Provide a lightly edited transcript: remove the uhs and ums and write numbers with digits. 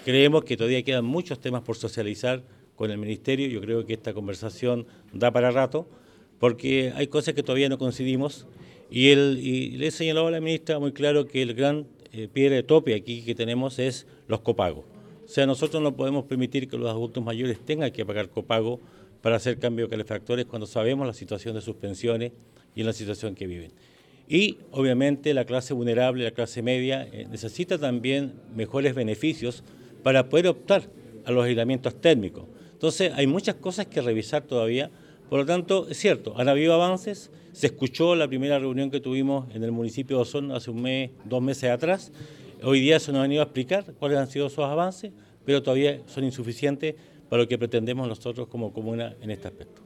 Creemos que todavía quedan muchos temas por socializar con el Ministerio. Yo creo que esta conversación da para rato, porque hay cosas que todavía no coincidimos. Y le he señalado a la ministra muy claro que el gran piedra de tope aquí que tenemos es los copagos. O sea, nosotros no podemos permitir que los adultos mayores tengan que pagar copago para hacer cambios de calefactores cuando sabemos la situación de sus pensiones y en la situación que viven. Y obviamente la clase vulnerable, la clase media, necesita también mejores beneficios para poder optar a los aislamientos térmicos. Entonces hay muchas cosas que revisar todavía. Por lo tanto, es cierto, han habido avances, se escuchó la primera reunión que tuvimos en el municipio de Osorno hace un mes, 2 meses atrás. Hoy día se nos han ido a explicar cuáles han sido esos avances, pero todavía son insuficientes para lo que pretendemos nosotros como comuna en este aspecto.